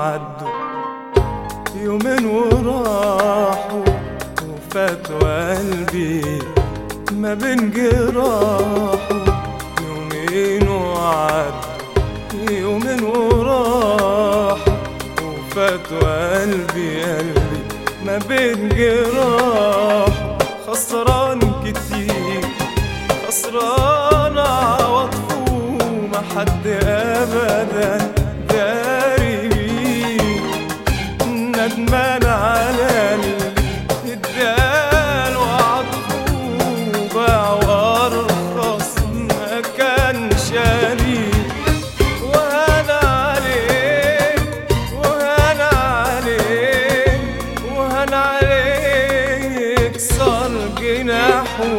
وعدوا يومين وراحوا وفاتوا قلبي ما بين جراحه. يومين وعدوا يومين وراحوا وفاتوا قلبي ما بين جراحه. خسران كتير خسران عواطفه ما حد ابدا داري بيه. ندمان على اللي اداله عطفه باع وارخص ما كان شاري. وهان عليه وهان عليه وهان عليه كسر جناحه.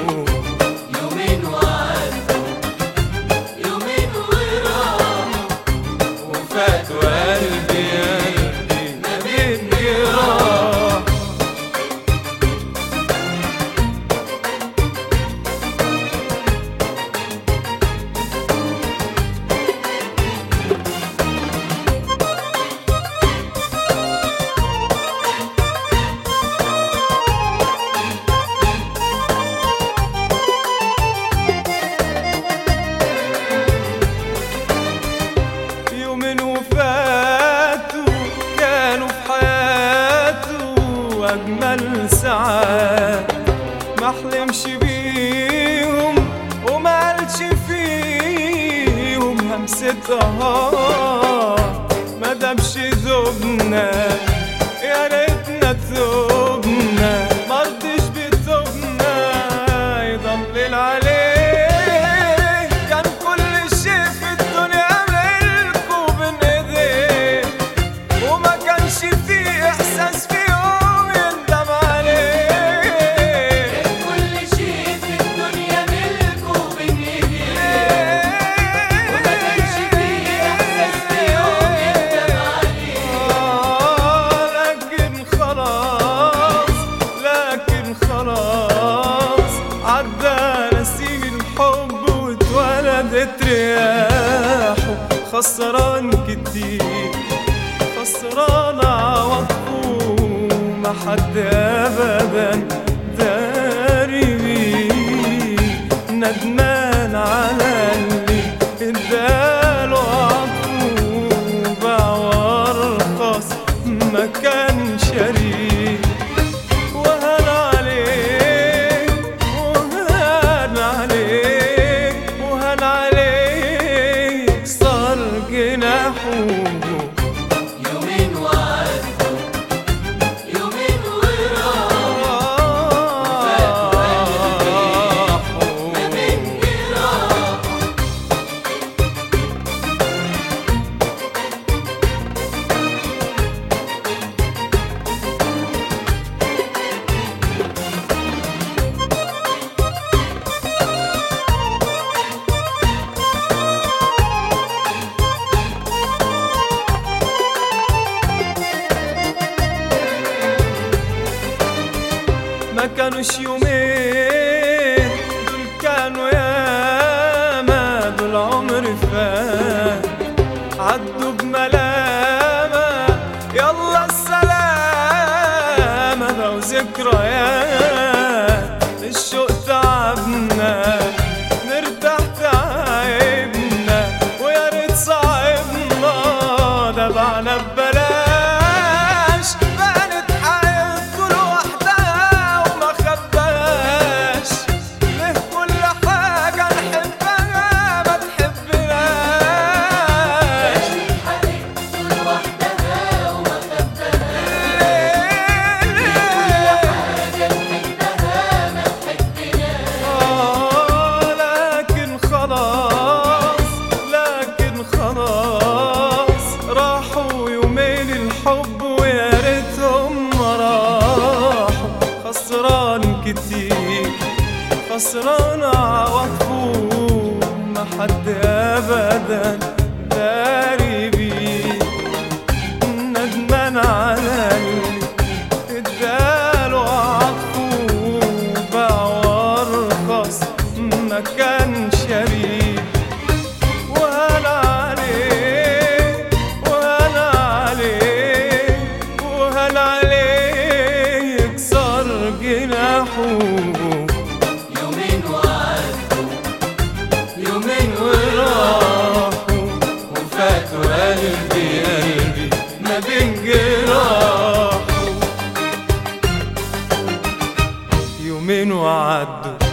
أجمل ساعات ما حلمش بيهم وما قالش فيهم همستها. ما دامش ذوبنا يا ريتنا ثوبنا مرضيش بثوبنا يضلل عليه. كان كل شيء في الدنيا ملكه بين ايديه وما كانش فيه احساس فيه رياحه. خسران كتير خسران عواطفه ما حد ابدا داري بيه. ندمان على اللي اداله عطفه باع وارخص ما كان شاري. وهان عليه وهان عليه وهان عليه كسر جناحه. يومين وعدوا يومين وراحوا فاتوا قلبي ما بين جراحه. ما كانوش يومين دول كانوا ياما. دول عمر فات عدوا بملامة يلا السلامة بقوا ذكريات. الشوق تعبنا نرتاح تعبنا ويا ريت صعبنا دبعنا ببلاش. بقت حياة كل وحدها وما خباش ليه كل حاجة نحبها ما تحبناش. حياة كل وحدها وما خباش ليه كل حاجة نحبها ما تحبناش. لكن خلاص لكن خلاص راحوا يومين الحب ويا ريتهم ما راحوا. خسران كتير خسران عواطفه ما حد ابدا داري بيه. ندمان على اللي اداله عطفه باع وارخص ما كان شاري. وهان عليه وهان عليه ارتاحوا. يومين وعدوا يومين وراحوا وفاتوا قلبي ما بين جراحه. يومين وعدوا